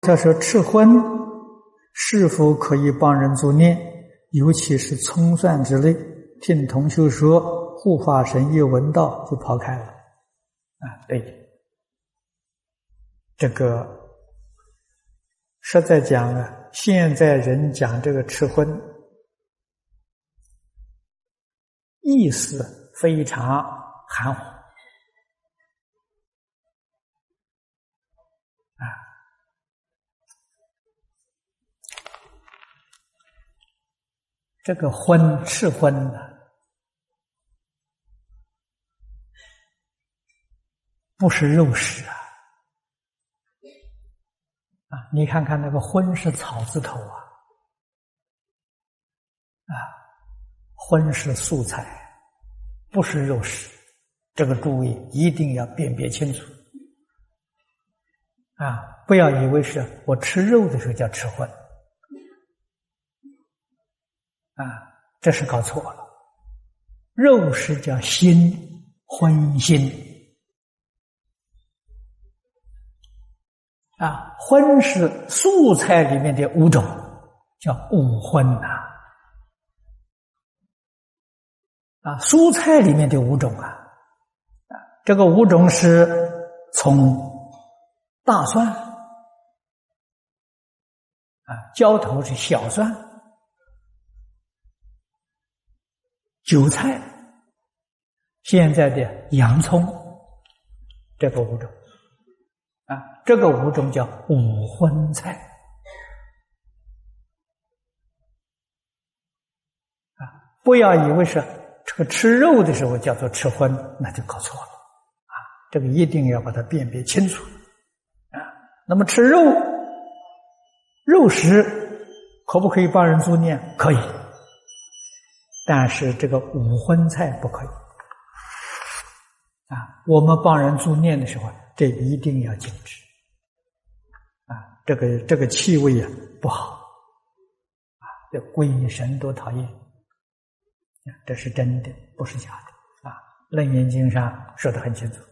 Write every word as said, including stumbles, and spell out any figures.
他说吃荤是否可以帮人助念，尤其是葱蒜之类。听同修说护法神一闻到就跑开了啊，对，这个实在讲啊，现在人讲这个吃荤意思非常含糊啊。这个荤吃荤呢，不是肉食啊！啊，你看看那个荤是草字头啊，啊，荤是素菜，不是肉食，这个诸位一定要辨别清楚啊！不要以为是我吃肉的时候叫吃荤啊，这是搞错了。肉食叫心，荤心啊，荤是素菜里面的五种，叫五荤呐。啊，蔬菜里面的五种啊，啊，这个五种是从大蒜啊，浇头是小蒜，韭菜，现在的洋葱，这个五种啊，这个五种叫五荤菜啊，不要以为是这个吃肉的时候叫做吃荤，那就搞错了啊，这个一定要把它辨别清楚啊。那么吃肉肉食可不可以帮人助念？可以，但是这个五荤菜不可以啊！我们帮人助念的时候，这一定要禁止啊！这个这个气味啊不好啊，这鬼神都讨厌，这是真的，不是假的啊！《楞严经》上说得很清楚。